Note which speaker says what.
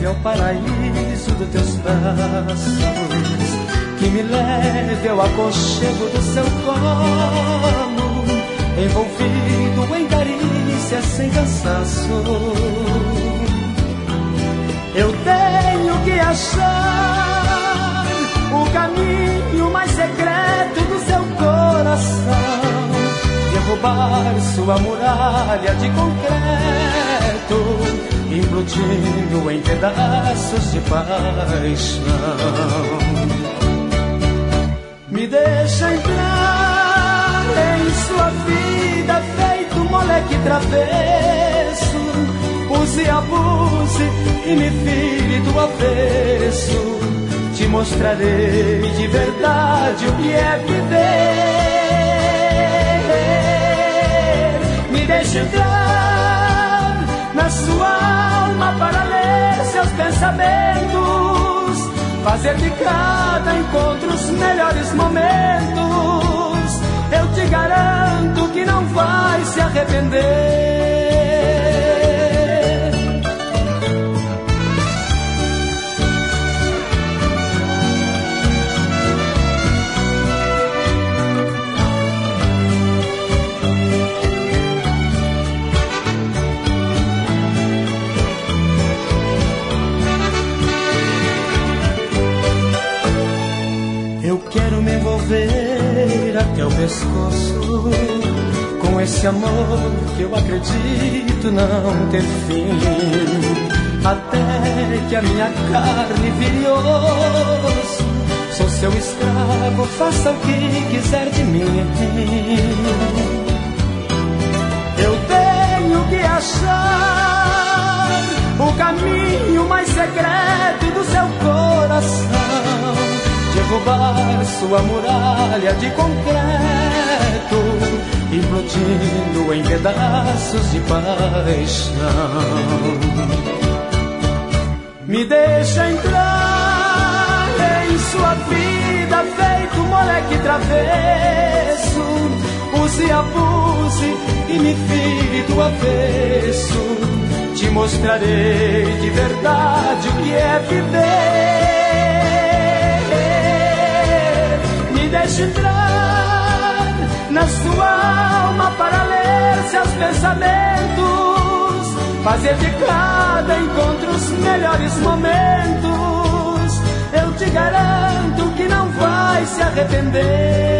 Speaker 1: ao paraíso dos teus braços, que me leve ao aconchego do seu colo, envolvido em carícias sem cansaço. Eu tenho que achar o caminho mais secreto do seu coração, derrubar sua muralha de concreto, implodindo em pedaços de paixão. Me deixa entrar em sua vida feito moleque travesso, use e abuse e me vire do avesso. Te mostrarei de verdade o que é viver. Me deixa entrar na sua alma para ler seus pensamentos, fazer de cada encontro os melhores momentos. Eu te garanto que não vai se arrepender. Eu quero me envolver até o pescoço com esse amor que eu acredito não ter fim, até que a minha carne vire osso. Sou seu escravo, faça o que quiser de mim. Eu tenho que achar o caminho mais secreto do seu coração, derrubar sua muralha de concreto, implodindo em pedaços de paixão. Me deixa entrar em sua vida feito moleque travesso, use e abuse e me vire do avesso. Te mostrarei de verdade o que é viver. Me deixe entrar na sua alma para ler seus pensamentos, fazer de cada encontro os melhores momentos. Eu te garanto que não vai se arrepender.